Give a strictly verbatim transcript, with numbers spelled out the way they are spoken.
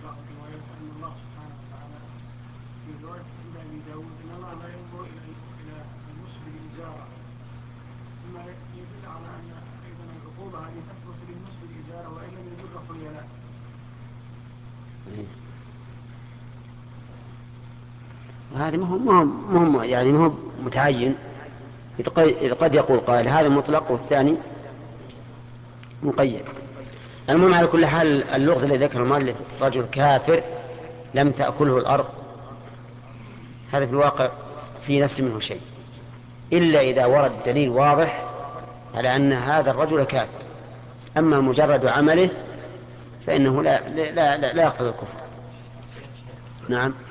بعض الروايات أن الله سبحانه وتعالى في رواية عند أبي داود أن الله لا ينظر إلى إلى المسبل إزارة، ثم يدل على أن أيضا العقوبة هذه تثبت للمسبل إزارة وإن لم يجر خيلاء. هذا مهم مهم مهم يعني مهم متعين. إذ قد يقول قائل هذا مطلق والثاني مقيد. المهم على كل حال اللغز الذي ذكر المؤلف رجل كافر لم تأكله الأرض، هذا في الواقع في نفس منه شيء، إلا إذا ورد دليل واضح على أن هذا الرجل كافر. أما مجرد عمله فإنه لا, لا, لا, لا يقتضي الكفر. نعم.